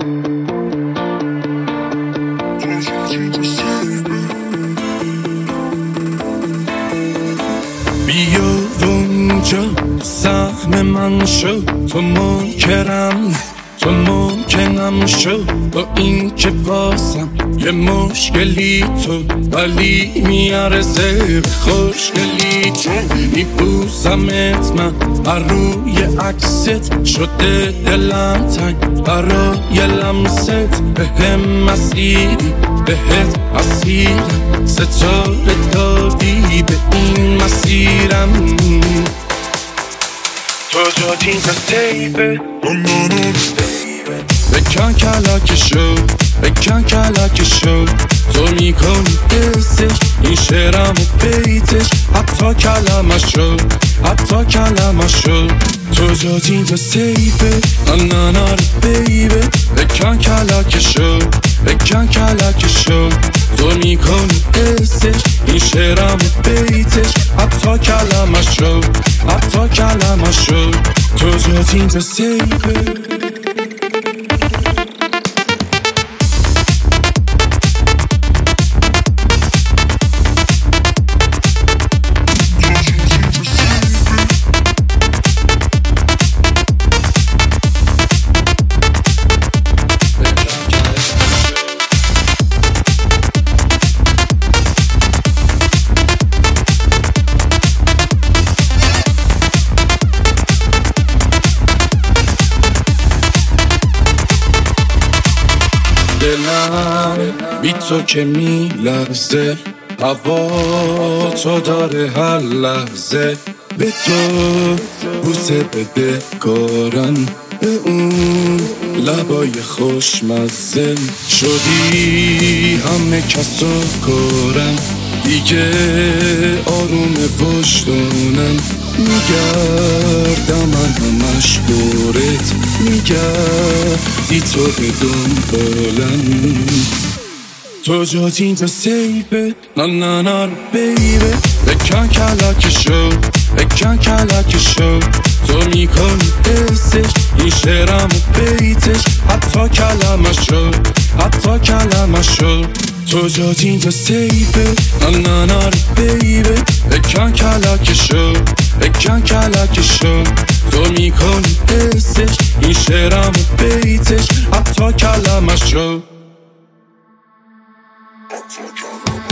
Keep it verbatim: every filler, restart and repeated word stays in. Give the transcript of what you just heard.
بیا اونجا سهم من شو، تو منکرم تو ممکنم شو، با این که واسم یه مشکلی تو، ولی میارزه خوشگلی تو. میبوسمت من بر روی عکست، شده دلم تنگ برای لمست. بهم مسیری بهت اسیرم، ستاره دادی به این مسیرم. تو جاتی تیبه بکن کلکشو بکن کلکشو، تو میکنی دستش این شعرم و بیتش، حتی کلمشو حتی کلمشو. تو جاتی تو سیبه نانانا رو بیبه، بکن کلکشو بکن کلکشو، تو میکنی دستش این شعرم و بیتش، حتی کلمشو حتی کلمشو. تو جاتی تو سیبه دلم بی تو که می لرزه، هوا تو داره هر لحظه. به تو بوسه بده کارن، به اون لبای خوشمزه. شدی همه کسو کارن، دیگه آروم وجدانم. میگردم من همش دورت، میگردی تو به دنبالم. تو جاتی تو سیبه نانانا رو بیبه، بکن کلکشو بکن کلکشو، تو میکنی دستش این شعرم و بیتش، حتی کلمشو حتی کلمشو. تو جاتی تو سیبه نانانا رو بیبه، بکن کلکشو بکن کلکشو، تو میکنی دستش این شعرم و بیتش، حتی کلمشو حتی کلمشو.